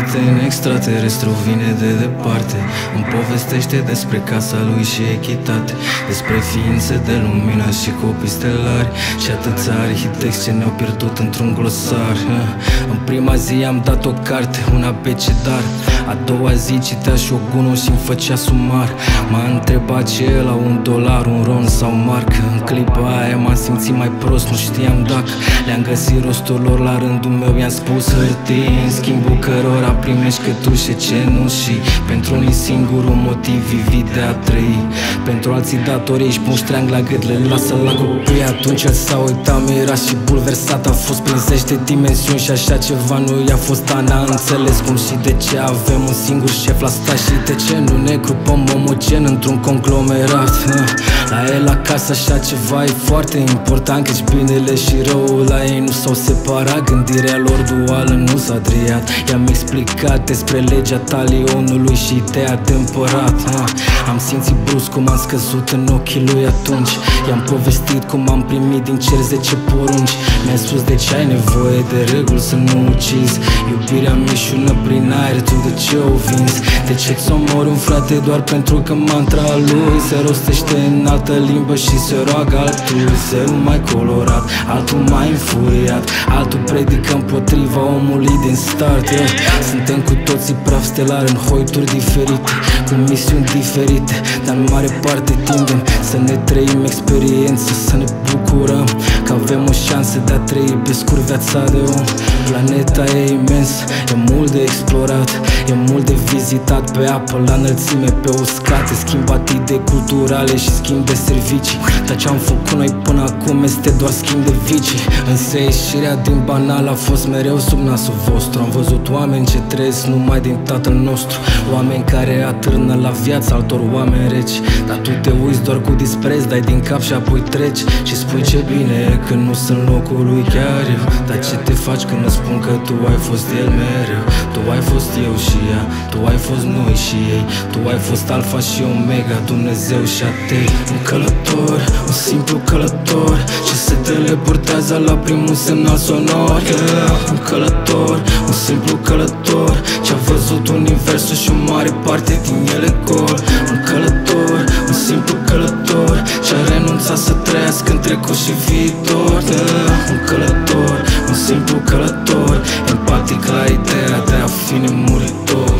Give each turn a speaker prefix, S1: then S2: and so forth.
S1: prieten extraterestru vine de departe. Îmi povestește despre casa lui și echitate, despre ființe de lumină și copii stelari și atâția arhitecți ce ne-au pierdut într-un glosar. În prima zi am dat o carte, un abecedar. A doua zi citea Shogun și-mi făcea sumar. M-a întrebat ce e la $1, un ron sau marcă. În clipa aia m-am simțit mai prost, nu știam dacă le-am găsit rostul lor, la rândul meu i-am spus hârtii, în schimbul cărora primești cătușe, cenușii. Pentru unii singurul motiv vivit de a trăi, pentru alții datorii își pun ștreang la gât, le lasă la copii. Atunci el s-a uitat mirat și bulversat, a fost prin zeci de dimensiuni și așa ceva nu i-a fost. N-a înțeles cum și de ce avem un singur șef la stat și de ce nu ne grupăm omogen într-un conglomerat. La el acasă așa ceva e foarte important, căci binele și răul la ei nu s-au separat. Gândirea lor duală nu s-a driat. I-am explicat despre legea talionului și ideea de împărat. Am simțit brusc cum am scăzut în ochii lui atunci. I-am povestit cum am primit din cer 10 porunci. Mi-a spus de ce ai nevoie de reguli să nu ucizi. Iubirea mișună prin aer, tu de ce o vinzi? De ce-ți omori un frate doar pentru că mantra lui se rostește în altă limbă și se roagă altul? Zerul mai colorat, altul mai înfuriat, altul predică împotriva omului din start. Suntem cu toții praf stelar în hoituri diferite, cu misiuni diferite, dar în mare parte tindem să ne trăim experiențe, să ne bucurăm că avem o șansă de a trăi pe scurt viața de om. Planeta e imens, e mult de explorat, e mult de vizitat, pe apă, la înălțime, pe uscate, schimb atide culturale și schimb de servicii. Dar ce-am făcut noi până acum este doar schimb de vicii. Însă ieșirea din banal a fost mereu sub nasul vostru. Am văzut oameni ce trăiesc numai din Tatăl nostru, oameni care atârnă la viață altor oameni reci. Dar tu te uiți doar cu dispreț, dai din cap și apoi treci și spui ce bine e că nu sunt locul lui chiar eu. Dar ce te faci când îți spun că tu ai fost el mereu? Tu ai fost eu și ea, tu ai fost noi și ei, tu ai fost alfa și omega, Dumnezeu și atei. Un călător, un simplu călător, ce se teleportează la primul semnal sonor. Un călător, un simplu călător, ce-a văzut universul și o mare parte din ele gol. Un călător, un simplu călător, ce-a renunțat să trăiască în trecut și viitor. Un călător, un simplu călător, empatic la ideea de a fi nemuritor.